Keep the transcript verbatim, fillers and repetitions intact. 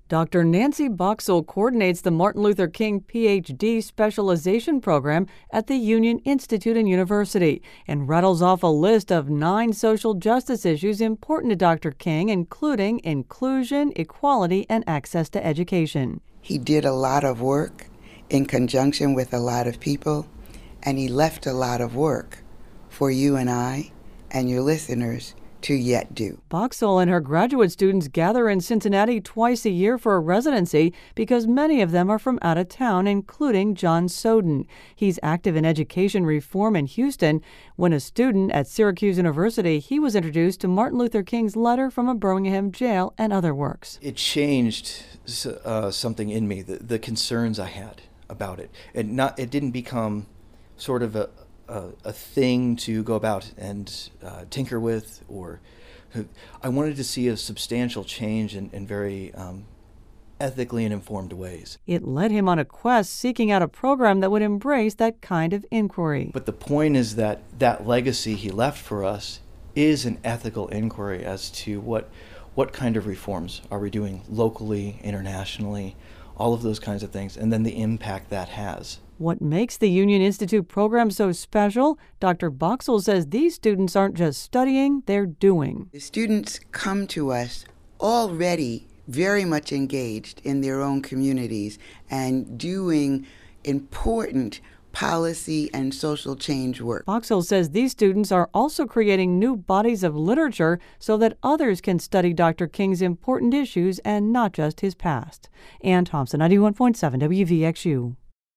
Doctor Nancy Boxall coordinates the Martin Luther King P H D specialization program at the Union Institute and University and rattles off a list of nine social justice issues important to Doctor King, including inclusion, equality, and access to education. He did a lot of work in conjunction with a lot of people, and he left a lot of work for you and I and your listeners to yet do. Boxall and her graduate students gather in Cincinnati twice a year for a residency because many of them are from out of town, including John Soden. He's active in education reform in Houston. When a student at Syracuse University, he was introduced to Martin Luther King's letter from a Birmingham jail and other works. It changed uh, something in me, the, the concerns I had about it. It, not, it didn't become sort of a A, a thing to go about and uh, tinker with, or I wanted to see a substantial change in, in very um, ethically and informed ways. It led him on a quest seeking out a program that would embrace that kind of inquiry. But the point is that that legacy he left for us is an ethical inquiry as to what what kind of reforms are we doing locally, internationally, all of those kinds of things, and then the impact that has. What makes the Union Institute program so special? Doctor Boxall says these students aren't just studying, they're doing. The students come to us already very much engaged in their own communities and doing important policy and social change work. Boxall says these students are also creating new bodies of literature so that others can study Doctor King's important issues and not just his past. Ann Thompson, ninety-one point seven W V X U.